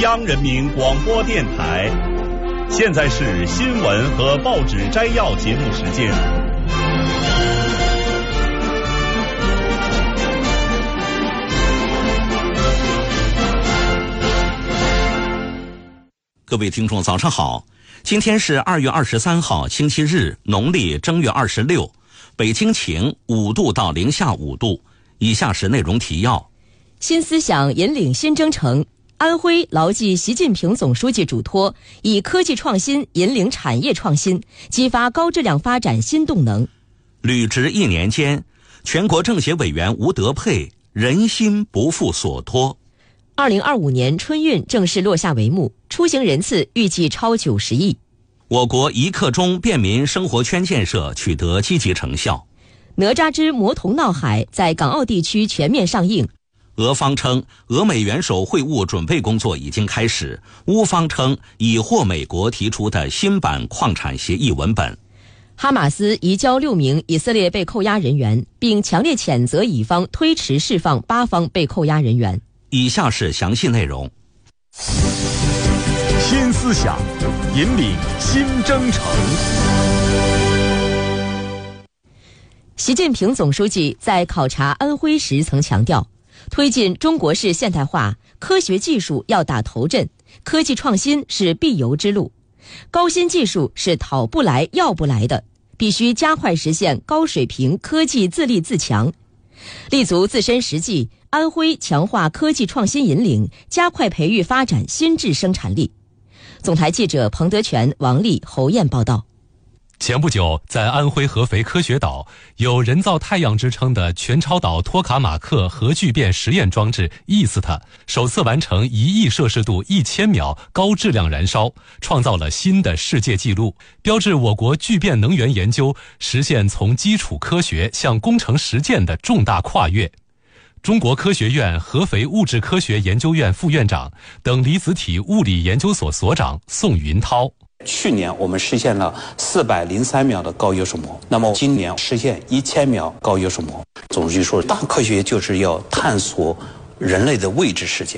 央人民广播电台。现在是新闻和报纸摘要节目时间。 各位听众早上好，今天是2月23号星期日，农历正月26，北京晴，5度到零下5度。以下是内容提要。 新思想引领新征程，安徽牢记习近平总书记嘱托，以科技创新引领产业创新，激发高质量发展新动能。 履职1年间，全国政协委员吴德佩人心不负所托。 2025年春运正式落下帷幕，出行人次预计超90亿。 我国1刻钟便民生活圈建设取得积极成效。 哪吒之魔童闹海在港澳地区全面上映。 俄方称俄美元首会晤准备工作已经开始，乌方称已获美国提出的新版矿产协议文本。 哈马斯移交6名以色列被扣押人员，并强烈谴责以方推迟释放8方被扣押人员。 以下是详细内容。 新思想引领新征程。 习近平总书记在考察安徽时曾强调，推进中国式现代化，科学技术要打头阵，科技创新是必由之路，高新技术是讨不来要不来的，必须加快实现高水平科技自立自强。立足自身实际，安徽强化科技创新引领，加快培育发展新质生产力。总台记者彭德全、王丽、侯燕报道。 前不久，在安徽合肥科学岛有人造太阳之称的全超导托卡马克核聚变实验装置 EAST 首次完成1亿摄氏度1000秒高质量燃烧，创造了新的世界纪录，标志我国聚变能源研究实现从基础科学向工程实践的重大跨越。中国科学院合肥物质科学研究院副院长、等离子体物理研究所所长宋云涛。 去年我们实现了403秒的高优势膜，那么今年实现1000秒高优势膜。总书记说，大科学就是要探索人类的未知世界。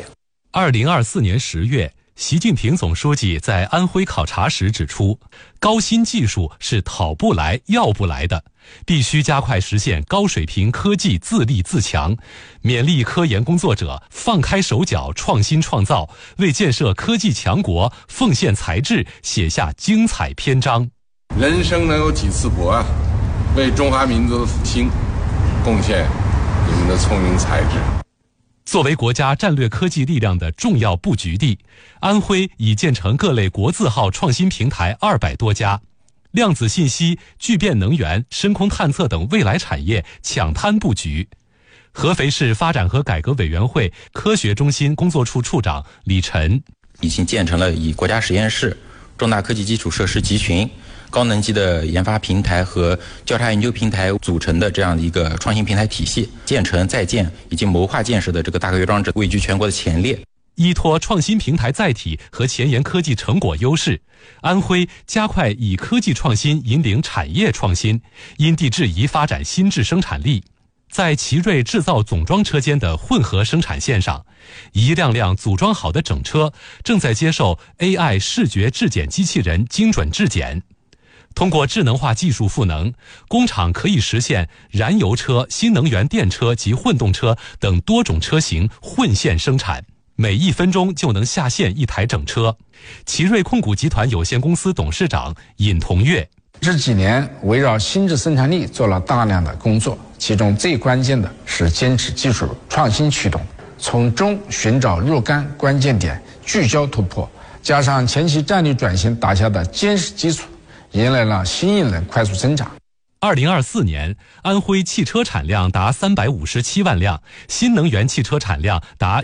2024年10月，习近平总书记在安徽考察时指出，高新技术是讨不来要不来的，必须加快实现高水平科技自立自强，勉励科研工作者放开手脚创新创造，为建设科技强国奉献才智，写下精彩篇章。 人生能有几次搏啊？为中华民族的复兴贡献你们的聪明才智。 作为国家战略科技力量的重要布局地，安徽已建成各类国字号创新平台200多家，量子信息、聚变能源、深空探测等未来产业抢滩布局。合肥市发展和改革委员会科学中心工作处处长李晨， 已经建成了以国家实验室、重大科技基础设施集群、高能级的研发平台和交叉研究平台组成的这样一个创新平台体系，建成在建以及谋划建设的这个大科学装置位居全国的前列。 依托创新平台载体和前沿科技成果优势，安徽加快以科技创新引领产业创新，因地制宜发展新质生产力。在奇瑞制造总装车间的混合生产线上，一辆辆组装好的整车正在接受 AI 视觉质检机器人精准质检。通过智能化技术赋能，工厂可以实现燃油车、新能源电车及混动车等多种车型混线生产，每1分钟就能下线1台整车。奇瑞控股集团有限公司董事长尹同跃， 这几年围绕新质生产力做了大量的工作，其中最关键的是坚持技术创新驱动，从中寻找若干关键点，聚焦突破，加上前期战略转型打下的坚实基础，迎来了新一轮快速增长。 2024年，安徽汽车产量达357万辆，新能源汽车产量达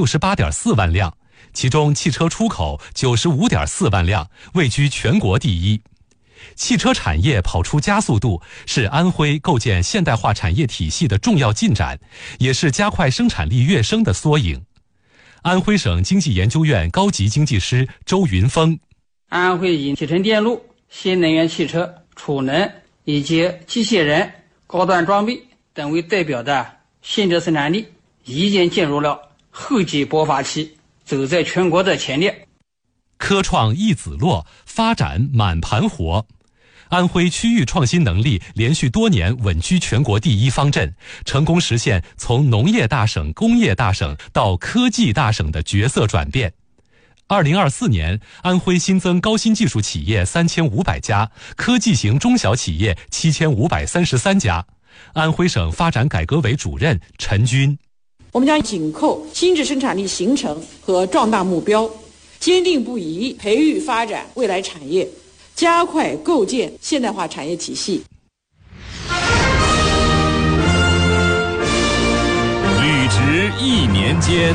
168.4万辆，其中汽车出口95.4万辆，位居全国第一。汽车产业跑出加速度，是安徽构建现代化产业体系的重要进展，也是加快生产力跃升的缩影。安徽省经济研究院高级经济师周云峰， 安徽以集成电路、新能源汽车、储能以及机器人、高端装备等为代表的新质生产力，已经进入了厚积薄发期， 走在全国的前列。 科创一子落，发展满盘活。安徽区域创新能力连续多年稳居全国第一方阵，成功实现从农业大省、工业大省到科技大省的角色转变。2024年，安徽新增高新技术企业3500家，科技型中小企业7533家。安徽省发展改革委主任陈军： 我们将紧扣新质生产力形成和壮大目标，坚定不移培育发展未来产业，加快构建现代化产业体系。 履职1年间。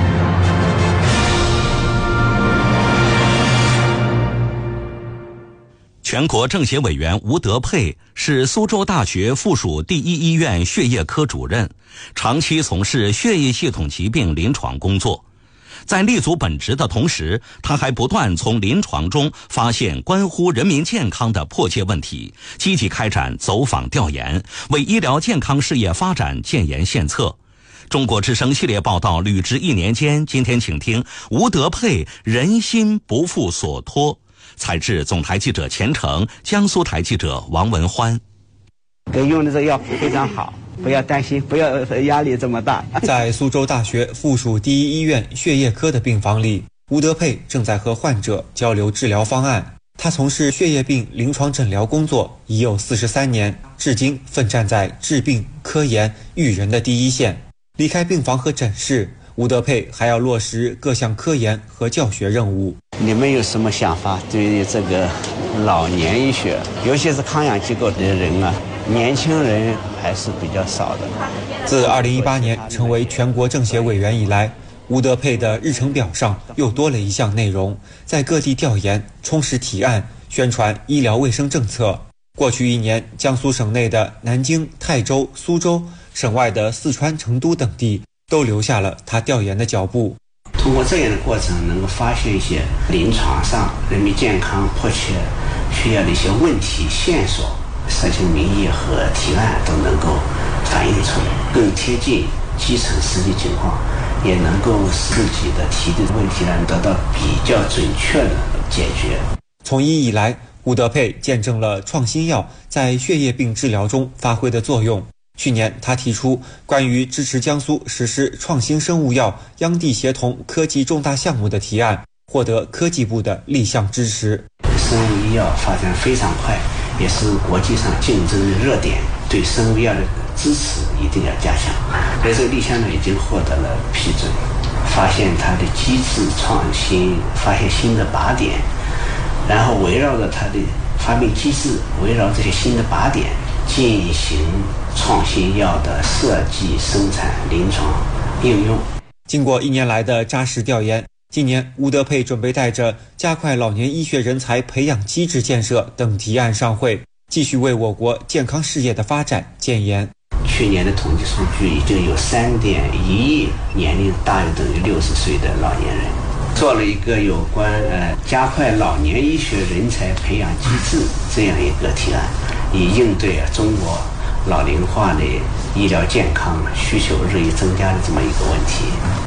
全国政协委员吴德佩是苏州大学附属第一医院血液科主任，长期从事血液系统疾病临床工作。在立足本职的同时，他还不断从临床中发现关乎人民健康的迫切问题，积极开展走访调研，为医疗健康事业发展建言献策。中国之声系列报道履职1年间，今天请听吴德佩人心不负所托。采制总台记者钱成，江苏台记者王文欢。 给用的这个药非常好，不要担心，不要压力这么大。 在苏州大学附属第一医院血液科的病房里，吴德佩正在和患者交流治疗方案。他从事血液病临床诊疗工作已有43年，至今奋战在治病、科研、育人的第一线。离开病房和诊室，吴德佩还要落实各项科研和教学任务。 你们有什么想法？对于这个老年医学，尤其是康养机构的人啊，年轻人还是比较少的。 自2018年成为全国政协委员以来，吴德佩的日程表上又多了一项内容，在各地调研、充实提案、宣传医疗卫生政策。过去1年，江苏省内的南京、泰州、苏州，省外的四川、成都等地都留下了他调研的脚步。 通过这样的过程，能够发现一些临床上人民健康迫切需要的一些问题线索，社情民意和提案都能够反映出来，更贴近基层实际情况，也能够使自己的提的问题得到比较准确的解决。 从医以来，吴德佩见证了创新药在血液病治疗中发挥的作用。去年，他提出关于支持江苏实施创新生物药央地协同科技重大项目的提案，获得科技部的立项支持。 生物医药发展非常快，也是国际上竞争的热点，对生物药的支持一定要加强。所以这个立项呢已经获得了批准，发现它的机制创新，发现新的靶点，然后围绕着它的发明机制，围绕这些新的靶点进行创新药的设计、生产、临床应用。 经过1年来的扎实调研，今年吴德佩准备带着加快老年医学人才培养机制建设等提案上会，继续为我国健康事业的发展建言。 去年的统计数据已经有3.1亿年龄大于等于60岁的老年人，做了一个有关加快老年医学人才培养机制这样一个提案，以应对中国老龄化的医疗健康需求日益增加的这么一个问题。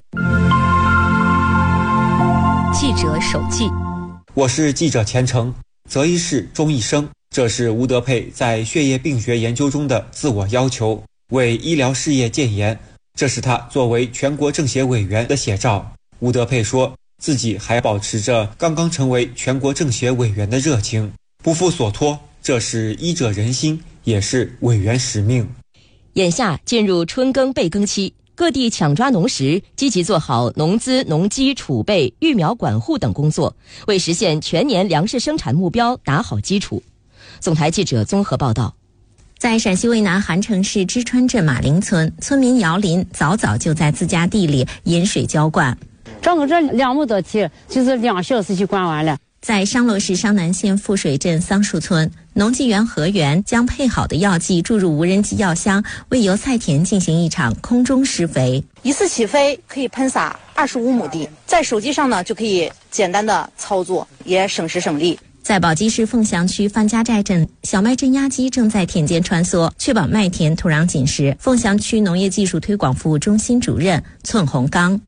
记者手记， 我是记者钱成，择一事终一生，这是吴德佩在血液病学研究中的自我要求，为医疗事业建言，这是他作为全国政协委员的写照。吴德佩说自己还保持着刚刚成为全国政协委员的热情，不负所托，这是医者仁心，也是委员使命。 眼下进入春耕备耕期，各地抢抓农时，积极做好农资、农机储备、育苗管护等工作，为实现全年粮食生产目标打好基础。总台记者综合报道。 在陕西渭南韩城市芝川镇马陵村，村民姚林早就在自家地里引水浇灌。 整个这2亩多地就是2小时就灌完了。 在商洛市商南县富水镇桑树村，农技员何源将配好的药剂注入无人机药箱，为油菜田进行一场空中施肥。 一次起飞可以喷洒25亩地，在手机上呢就可以简单的操作，也省时省力。 在宝鸡市凤翔区范家寨镇，小麦镇压机正在田间穿梭，确保麦田土壤紧实。凤翔区农业技术推广服务中心主任寸洪刚，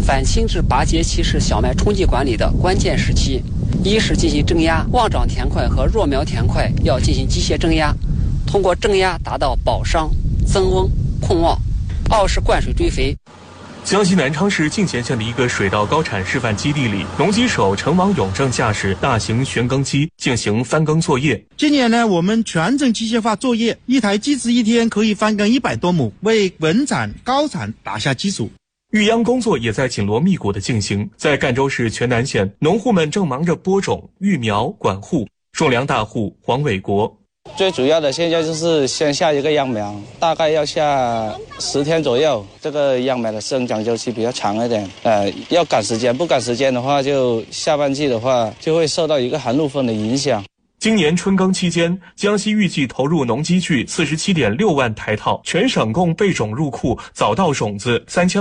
反轻质拔节期是小麦冲击管理的关键时期。一是进行正压，旺长田块和弱苗田块要进行机械正压，通过正压达到保墒、增温、控旺。二是灌水追肥。 江西南昌市泾前县的一个水稻高产示范基地里，农机手陈王勇正驾驶大型旋耕机进行翻耕作业。 今年呢，我们全程机械化作业，一台机子一天可以翻耕100多亩，为稳产高产打下基础。 育秧工作也在紧锣密鼓地进行。在赣州市全南县，农户们正忙着播种、育苗、管护。种粮大户黄伟国。 最主要的现在就是先下一个秧苗，大概要下10天左右。这个秧苗的生长周期比较长一点，要赶时间，不赶时间的话，就下半季的话就会受到一个寒露风的影响。 今年春耕期间，江西预计投入农机具47.6万台套，全省共备种入库早稻种子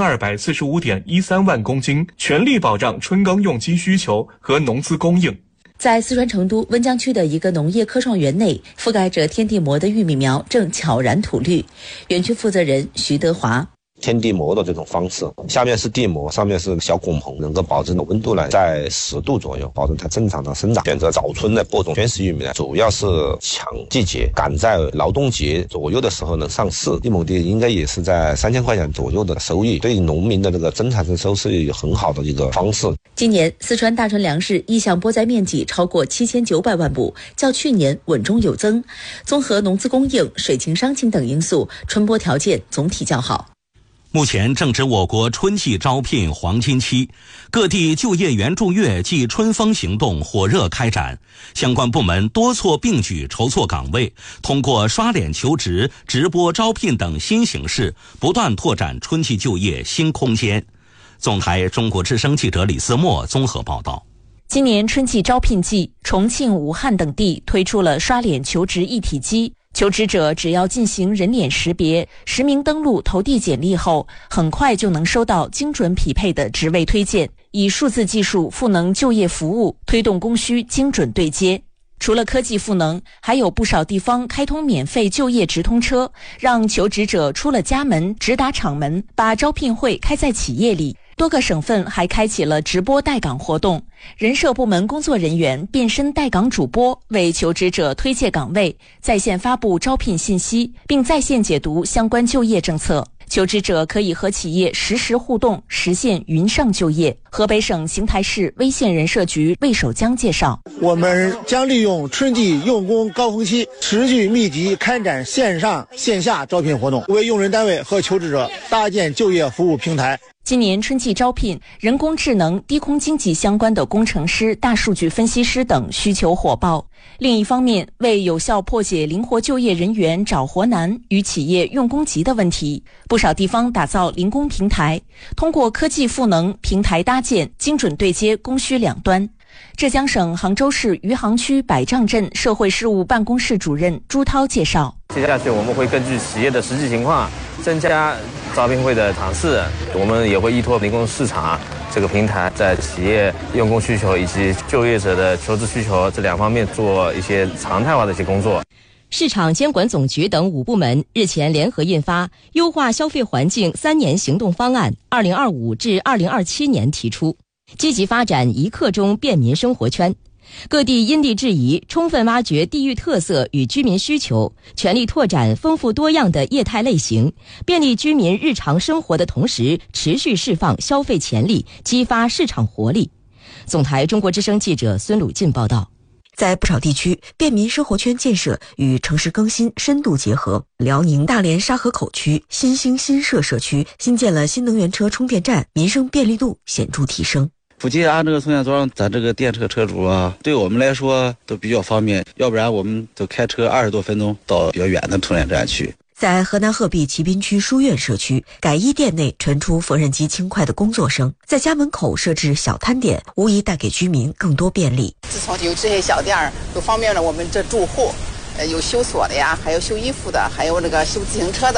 3245.13万公斤，全力保障春耕用机需求和农资供应。 在四川成都温江区的一个农业科创园内，覆盖着天地膜的玉米苗正悄然吐绿。园区负责人徐德华。 天地膜的这种方式，下面是地膜，上面是小拱棚，能够保证温度呢在10度左右，保证它正常的生长。选择早春的播种全时玉米呢，主要是抢季节，赶在劳动节左右的时候能上市。1亩地应该也是在3000块钱左右的收益，对农民的这个增产增收是很好的一个方式。 今年四川大川粮食意向播栽面积超过7900万亩，较去年稳中有增。综合农资供应、水情商情等因素，春播条件总体较好。 目前正值我国春季招聘黄金期，各地就业援助月暨春风行动火热开展，相关部门多措并举筹措岗位，通过刷脸求职、直播招聘等新形式，不断拓展春季就业新空间。总台中国之声记者李思墨综合报道。 今年春季招聘季，重庆、武汉等地推出了刷脸求职一体机。求职者只要进行人脸识别，实名登录投递简历后，很快就能收到精准匹配的职位推荐，以数字技术赋能就业服务，推动供需精准对接。除了科技赋能，还有不少地方开通免费就业直通车，让求职者出了家门直达厂门，把招聘会开在企业里。多个省份还开启了直播带岗活动，人社部门工作人员变身带岗主播，为求职者推介岗位，在线发布招聘信息，并在线解读相关就业政策。求职者可以和企业实时互动，实现云上就业。河北省邢台市威县人社局魏守江介绍， 我们将利用春季用工高峰期，持续密集开展线上线下招聘活动，为用人单位和求职者搭建就业服务平台。 今年春季招聘人工智能、低空经济相关的工程师、大数据分析师等需求火爆。另一方面，为有效破解灵活就业人员找活难与企业用工急的问题，不少地方打造零工平台，通过科技赋能、平台搭建，精准对接供需两端。浙江省杭州市余杭区百丈镇社会事务办公室主任朱涛介绍， 接下去我们会根据企业的实际情况增加招聘会的场次，我们也会依托零工市场这个平台，在企业用工需求以及就业者的求职需求这两方面做一些常态化的一些工作。 市场监管总局等5部门日前联合印发《优化消费环境3年行动方案》，2025至2027年提出，积极发展一刻钟便民生活圈。各地因地制宜，充分挖掘地域特色与居民需求，全力拓展丰富多样的业态类型，便利居民日常生活的同时，持续释放消费潜力，激发市场活力。总台中国之声记者孙鲁进报道。 在不少地区，便民生活圈建设与城市更新深度结合。辽宁大连沙河口区新兴新社社区新建了新能源车充电站，民生便利度显著提升。 附近安这个充电桩，咱这个电车车主啊，对我们来说都比较方便，要不然我们都开车20多分钟到比较远的充电站去。 在河南鹤壁骑滨区书院社区，改衣店内传出缝纫机轻快的工作声，在家门口设置小摊点，无疑带给居民更多便利。 自从有这些小店儿，都方便了我们这住户，有修锁的呀，还有修衣服的，还有那个修自行车的，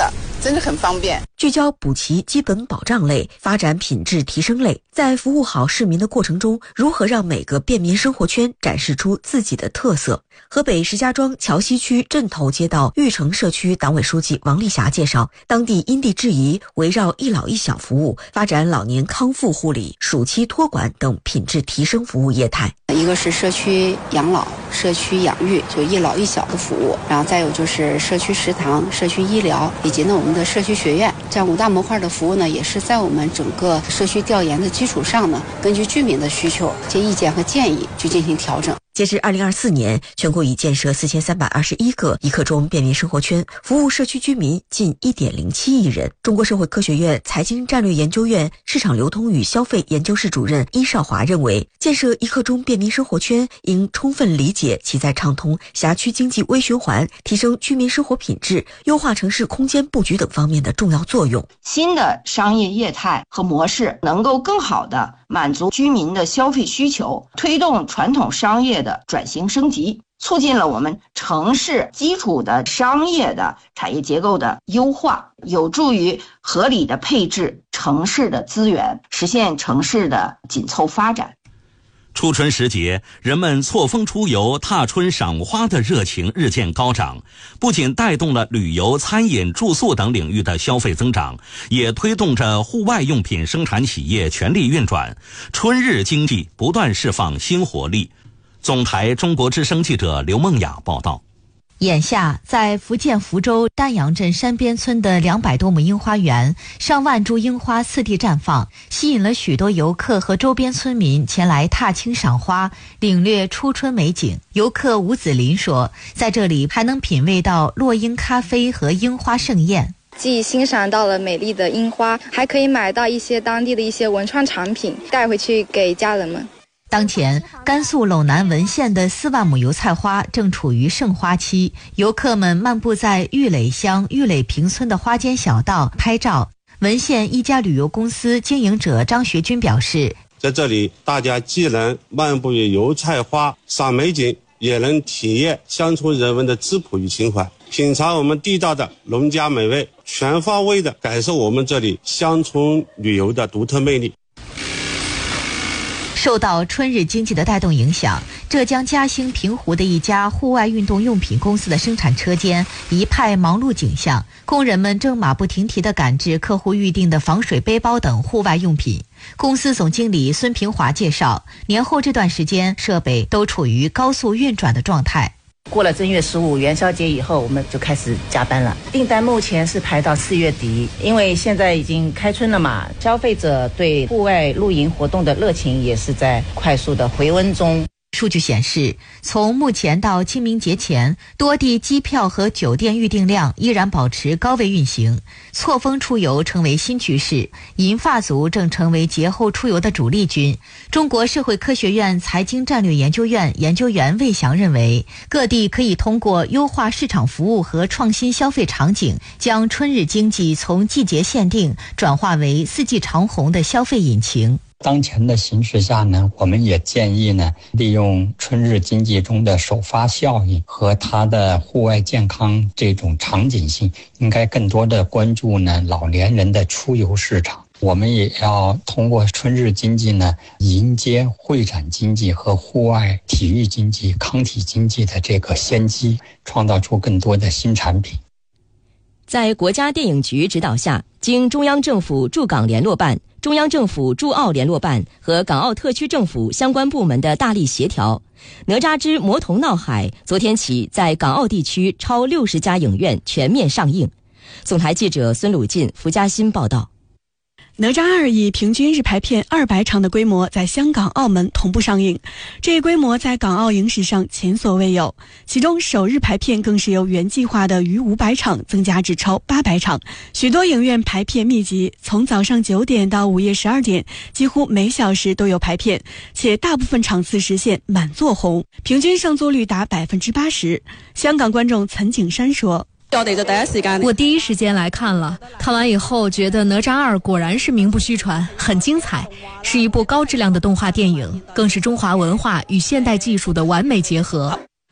真的很方便。 聚焦补齐基本保障类，发展品质提升类，在服务好市民的过程中，如何让每个便民生活圈展示出自己的特色？河北石家庄桥西区镇头街道玉城社区党委书记王丽霞介绍，当地因地制宜，围绕一老一小服务，发展老年康复护理、暑期托管等品质提升服务业态。 一个是社区养老、社区养育，就一老一小的服务，然后再有就是社区食堂、社区医疗，以及我们的社区学院，这样5大模块的服务呢，也是在我们整个社区调研的基础上呢，根据居民的需求、接意见和建议去进行调整。 截至2024年，全国已建设4321个一刻钟便民生活圈，服务社区居民近1.07亿人。中国社会科学院财经战略研究院市场流通与消费研究室主任殷少华认为，建设一刻钟便民生活圈应充分理解其在畅通辖区经济微循环、提升居民生活品质、优化城市空间布局等方面的重要作用。 新的商业业态和模式能够更好地满足居民的消费需求，推动传统商业的转型升级，促进了我们城市基础的商业的产业结构的优化，有助于合理的配置城市的资源，实现城市的紧凑发展。 初春时节，人们错峰出游、踏春赏花的热情日渐高涨，不仅带动了旅游、餐饮、住宿等领域的消费增长，也推动着户外用品生产企业全力运转，春日经济不断释放新活力。总台中国之声记者刘梦雅报道。 眼下，在福建福州丹阳镇山边村的200多亩樱花园，上万株樱花四地绽放，吸引了许多游客和周边村民前来踏青赏花，领略初春美景。游客吴子林说，在这里还能品味到落樱咖啡和樱花盛宴。 既欣赏到了美丽的樱花，还可以买到一些当地的一些文创产品，带回去给家人们。 当前，甘肃陇南文县的4万亩油菜花正处于盛花期，游客们漫步在玉垒乡玉垒坪村的花间小道拍照。文县一家旅游公司经营者张学军表示， 在这里大家既能漫步于油菜花赏美景，也能体验乡村人文的质朴与情怀，品尝我们地道的农家美味，全方位的感受我们这里乡村旅游的独特魅力。 受到春日经济的带动影响，浙江嘉兴平湖的一家户外运动用品公司的生产车间一派忙碌景象，工人们正马不停蹄地赶制客户预定的防水背包等户外用品。公司总经理孙平华介绍，年后这段时间设备都处于高速运转的状态。 过了正月15元宵节以后，我们就开始加班了。订单目前是排到4月底，因为现在已经开春了嘛，消费者对户外露营活动的热情也是在快速的回温中。 数据显示，从目前到清明节前，多地机票和酒店预订量依然保持高位运行，错峰出游成为新趋势，银发族正成为节后出游的主力军。中国社会科学院财经战略研究院研究员魏翔认为，各地可以通过优化市场服务和创新消费场景，将春日经济从季节限定转化为四季长红的消费引擎。 当前的形势下呢，我们也建议呢，利用春日经济中的首发效应和它的户外健康这种场景性，应该更多的关注呢老年人的出游市场。我们也要通过春日经济呢，迎接会展经济和户外体育经济、康体经济的这个先机，创造出更多的新产品。 在国家电影局指导下，经中央政府驻港联络办、中央政府驻澳联络办和港澳特区政府相关部门的大力协调，哪吒之魔童闹海昨天起在港澳地区超60家影院全面上映。总台记者孙鲁进、福嘉欣报道。 哪吒2以平均日排片200场的规模在香港、澳门同步上映，这一规模在港澳影史上前所未有。其中首日排片更是由原计划的逾500场增加至超800场，许多影院排片密集，从早上9点到午夜12点，几乎每小时都有排片，且大部分场次实现满座红，平均上座率达80%。香港观众岑景山说， 我第一时间来看了，看完以后觉得哪吒2果然是名不虚传，很精彩，是一部高质量的动画电影，更是中华文化与现代技术的完美结合。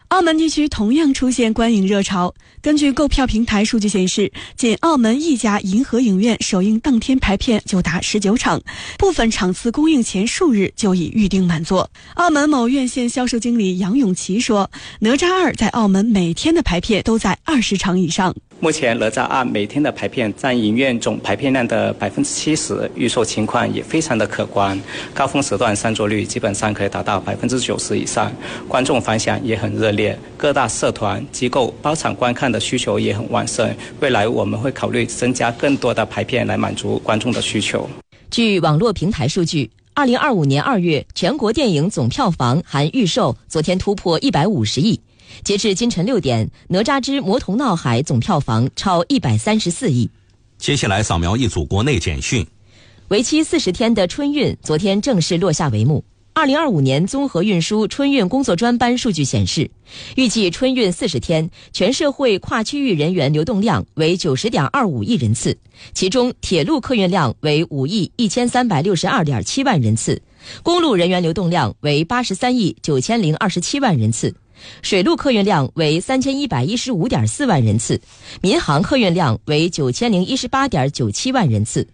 澳门地区同样出现观影热潮。根据购票平台数据显示，仅澳门一家银河影院首映当天排片就达19场，部分场次公映前数日就已预定满座。澳门某院线销售经理杨永琪说，哪吒2在澳门每天的排片都在20场以上。 目前哪吒2每天的排片占影院总排片量的70%，预售情况也非常的可观，高峰时段上座率基本上可以达到90%以上，观众反响也很热烈，各大社团机构包场观看的需求也很旺盛。未来我们会考虑增加更多的排片来满足观众的需求。 据网络平台数据，2025年2月全国电影总票房含预售昨天突破150亿。截至今晨6点，哪吒之魔童闹海总票房超134亿。 接下来扫描一组国内简讯。 为期40天的春运昨天正式落下帷幕。2025年综合运输春运工作专班数据显示，预计春运40天，全社会跨区域人员流动量为90.25亿人次，其中铁路客运量为5亿1362.7万人次，公路人员流动量为83亿9027万人次，水路客运量为3115.4万人次，民航客运量为9018.97万人次。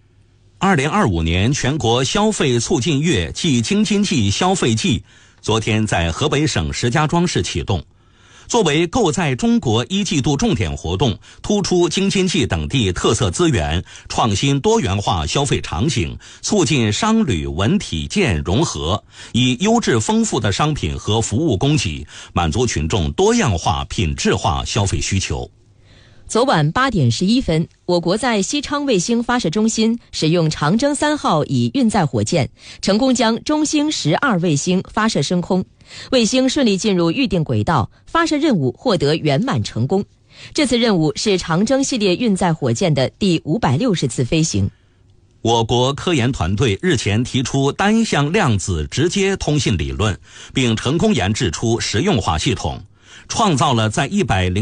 2025年全国消费促进月暨京津冀消费季昨天在河北省石家庄市启动。作为购在中国1季度重点活动，突出京津冀等地特色资源，创新多元化消费场景，促进商旅文体建融合，以优质丰富的商品和服务供给，满足群众多样化品质化消费需求。 昨晚8点11分，我国在西昌卫星发射中心使用长征3号乙运载火箭，成功将中星12卫星发射升空，卫星顺利进入预定轨道，发射任务获得圆满成功。这次任务是长征系列运载火箭的第560次飞行。 我国科研团队日前提出单向量子直接通信理论，并成功研制出实用化系统，创造了在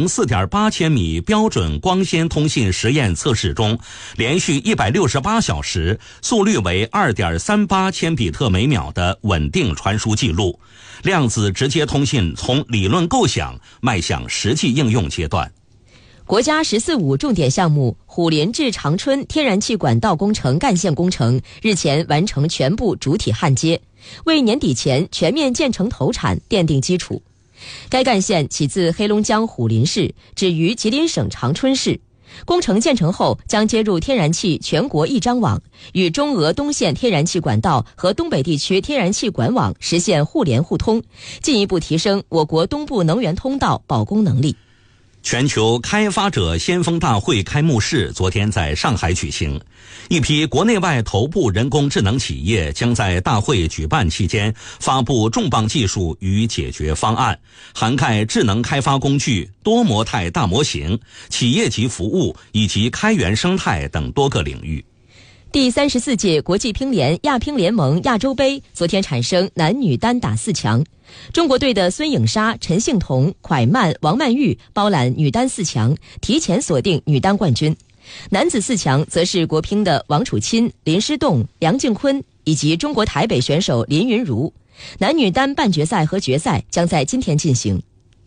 104.8千米标准光纤通信实验测试中，连续168小时，速率为2.38千比特每秒的稳定传输记录。量子直接通信从理论构想迈向实际应用阶段。 国家“14·5”重点项目虎林至长春天然气管道工程干线工程日前完成全部主体焊接，为年底前全面建成投产奠定基础。该干线起自黑龙江虎林市，止于吉林省长春市。工程建成后，将接入天然气全国一张网，与中俄东线天然气管道和东北地区天然气管网实现互联互通，进一步提升我国东部能源通道保供能力。 全球开发者先锋大会开幕式昨天在上海举行，一批国内外头部人工智能企业将在大会举办期间发布重磅技术与解决方案，涵盖智能开发工具、多模态大模型、企业级服务以及开源生态等多个领域。 第34届国际乒联亚乒联盟亚洲杯昨天产生男女单打4强，中国队的孙颖莎、陈幸同、蒯曼、王曼玉包揽女单4强，提前锁定女单冠军。男子4强则是国乒的王楚钦、林诗栋、梁靖昆以及中国台北选手林云如。男女单半决赛和决赛将在今天进行。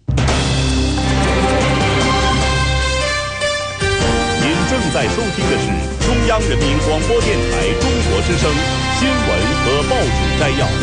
您正在收听的是中央人民广播电台中国之声新闻和报纸摘要。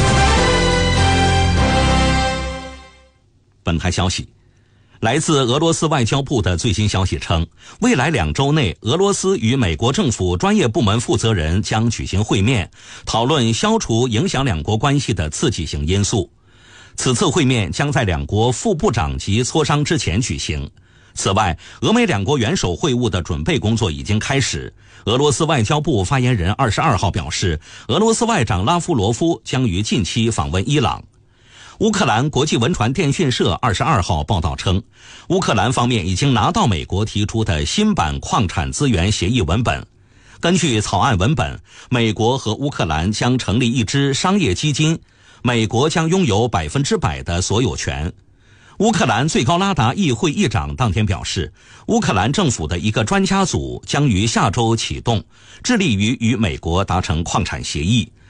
本台消息，来自俄罗斯外交部的最新消息称，未来2周内，俄罗斯与美国政府专业部门负责人将举行会面，讨论消除影响两国关系的刺激性因素。此次会面将在两国副部长级磋商之前举行。此外，俄美两国元首会晤的准备工作已经开始。俄罗斯外交部发言人22号表示，俄罗斯外长拉夫罗夫将于近期访问伊朗。乌克兰国际文传电讯社22号报道称，乌克兰方面已经拿到美国提出的新版矿产资源协议文本。根据草案文本，美国和乌克兰将成立一支商业基金，美国将拥有100%的所有权。乌克兰最高拉达议会议长当天表示，乌克兰政府的一个专家组将于下周启动，致力于与美国达成矿产协议。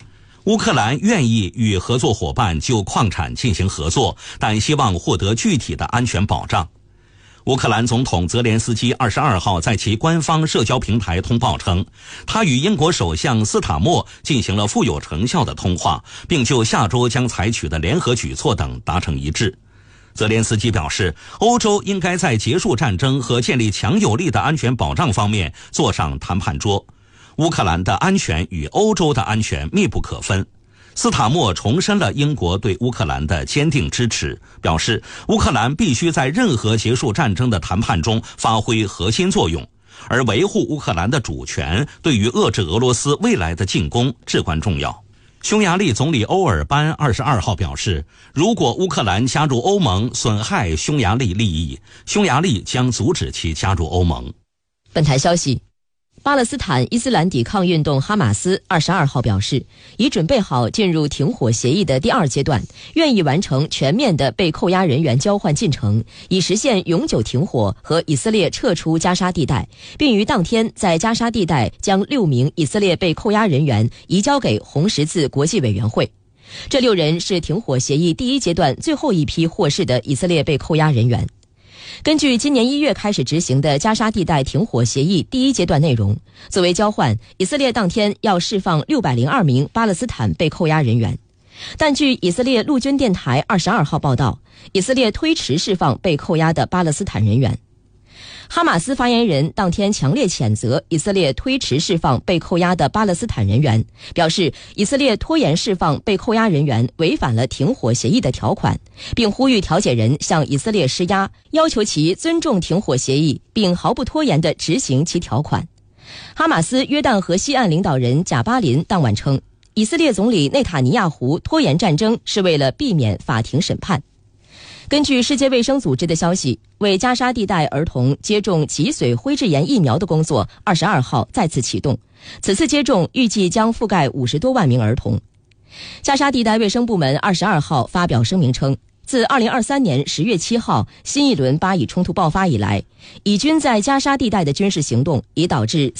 乌克兰愿意与合作伙伴就矿产进行合作，但希望获得具体的安全保障。乌克兰总统泽连斯基22号在其官方社交平台通报称，他与英国首相斯塔默进行了富有成效的通话，并就下周将采取的联合举措等达成一致。泽连斯基表示，欧洲应该在结束战争和建立强有力的安全保障方面坐上谈判桌。乌克兰的安全与欧洲的安全密不可分。斯塔默重申了英国对乌克兰的坚定支持，表示乌克兰必须在任何结束战争的谈判中发挥核心作用，而维护乌克兰的主权对于遏制俄罗斯未来的进攻至关重要。匈牙利总理欧尔班22号表示，如果乌克兰加入欧盟损害匈牙利利益，匈牙利将阻止其加入欧盟。 本台消息，巴勒斯坦伊斯兰抵抗运动哈马斯22号表示，已准备好进入停火协议的第2阶段，愿意完成全面的被扣押人员交换进程，以实现永久停火和以色列撤出加沙地带，并于当天在加沙地带将6名以色列被扣押人员移交给红十字国际委员会。这6人是停火协议第1阶段最后一批获释的以色列被扣押人员。根据今年1月开始执行的加沙地带停火协议第1阶段内容，作为交换，以色列当天要释放602名巴勒斯坦被扣押人员。但据以色列陆军电台22号报道，以色列推迟释放被扣押的巴勒斯坦人员。哈马斯发言人当天强烈谴责以色列推迟释放被扣押的巴勒斯坦人员，表示以色列拖延释放被扣押人员违反了停火协议的条款，并呼吁调解人向以色列施压，要求其尊重停火协议，并毫不拖延地执行其条款。哈马斯约旦河西岸领导人贾巴林当晚称，以色列总理内塔尼亚胡拖延战争是为了避免法庭审判。根据世界卫生组织的消息，为加沙地带儿童接种脊髓灰质炎疫苗的工作22号再次启动，此次接种预计将覆盖50多万名儿童。加沙地带卫生部门22号发表声明称，自2023年10月7号新一轮巴以冲突爆发以来，以军在加沙地带的军事行动已导致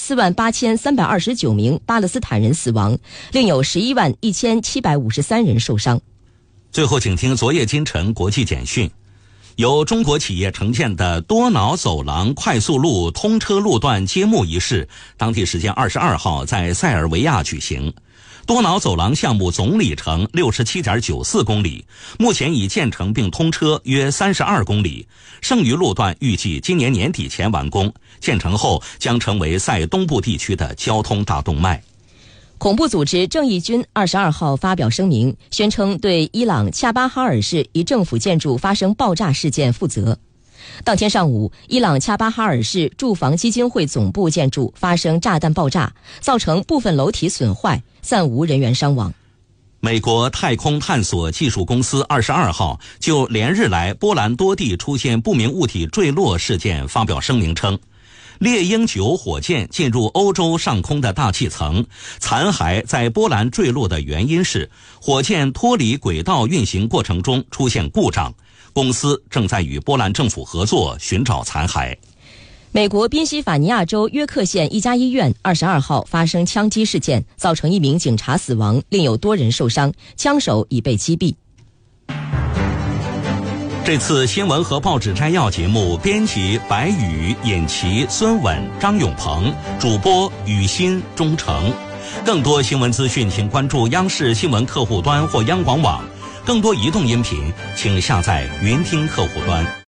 48329名巴勒斯坦人死亡，另有111753人受伤。 最后请听昨夜今晨国际简讯。由中国企业承建的多瑙走廊快速路通车路段揭幕仪式，当地时间22号在塞尔维亚举行。多瑙走廊项目总里程 67.94 公里，目前已建成并通车约32公里，剩余路段预计今年年底前完工，建成后将成为塞东部地区的交通大动脉。 恐怖组织正义军22号发表声明，宣称对伊朗恰巴哈尔市一政府建筑发生爆炸事件负责。当天上午，伊朗恰巴哈尔市住房基金会总部建筑发生炸弹爆炸，造成部分楼体损坏，暂无人员伤亡。 美国太空探索技术公司22号就连日来波兰多地出现不明物体坠落事件发表声明称，猎鹰9火箭进入欧洲上空的大气层，残骸在波兰坠落的原因是火箭脱离轨道运行过程中出现故障，公司正在与波兰政府合作寻找残骸。 美国宾夕法尼亚州约克县一家医院22号发生枪击事件，造成1名警察死亡，另有多人受伤，枪手已被击毙。 这次新闻和报纸摘要节目，编辑白宇、尹奇、孙稳、张永鹏，主播雨欣、钟诚。更多新闻资讯，请关注央视新闻客户端或央广网。更多移动音频，请下载云听客户端。